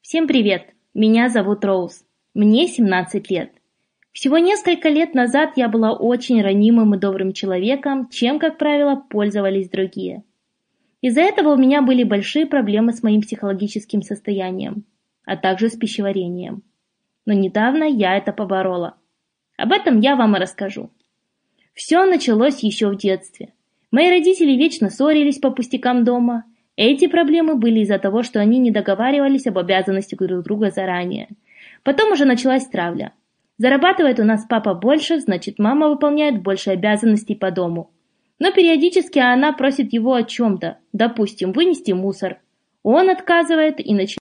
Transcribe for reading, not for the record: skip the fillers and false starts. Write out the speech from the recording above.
Всем привет! Меня зовут Роуз. Мне 17 лет. Всего несколько лет назад я была очень ранимым и добрым человеком, чем, как правило, пользовались другие. Из-за этого у меня были большие проблемы с моим психологическим состоянием, а также с пищеварением. Но недавно я это поборола. Об этом я вам и расскажу. Все началось еще в детстве. Мои родители вечно ссорились по пустякам дома. Эти проблемы были из-за того, что они не договаривались об обязанностях друг друга заранее. Потом уже началась травля. Зарабатывает у нас папа больше, значит, мама выполняет больше обязанностей по дому. Но периодически она просит его о чем-то, допустим, вынести мусор. Он отказывает и начинает